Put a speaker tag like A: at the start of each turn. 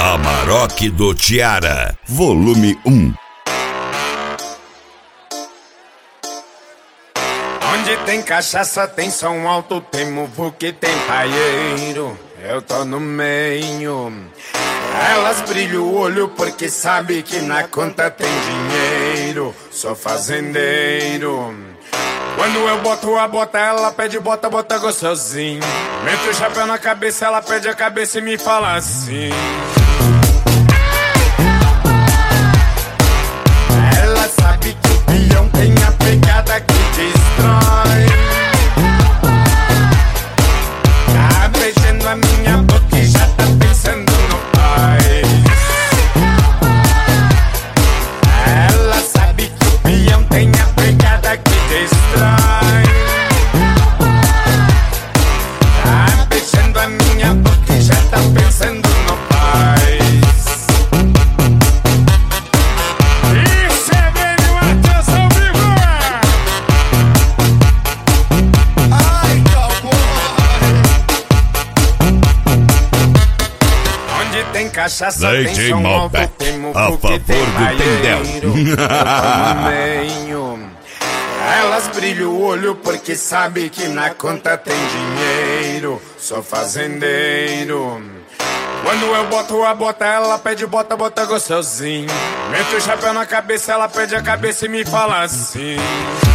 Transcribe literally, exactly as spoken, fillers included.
A: Amarok do Tiara, volume um.
B: Onde tem cachaça, tem som alto, tem muvuque, tem paieiro. Eu tô no meio. Elas brilham o olho porque sabe que na conta tem dinheiro. Sou fazendeiro. Quando eu boto a bota, ela pede bota, bota gostosinho. Meto o chapéu na cabeça, ela pede a cabeça e me fala assim. Ela sabe que o peão tem a pegada que destrói. Tá beijando a minha boca e já tá pensando no pai. Ela sabe que o peão tem a pegada que destrói. Tá beijando a minha boca e já tá pensando no pai. Isso é bem no atenção vivo. Ai, cowboy. Onde tem cachaça,
A: D
B: tem
A: J
B: som alto,
A: Malbec,
B: tem
A: a
B: muvuque,
A: favor
B: tem
A: do
B: paieiro.
A: Tendel.
B: Eu tô no meio. Elas brilham o olho porque sabe que na conta tem dinheiro. Sou fazendeiro. Quando eu boto a bota, ela pede bota, bota gostosinho. Meto o chapéu na cabeça, ela pede a cabeça e me fala assim.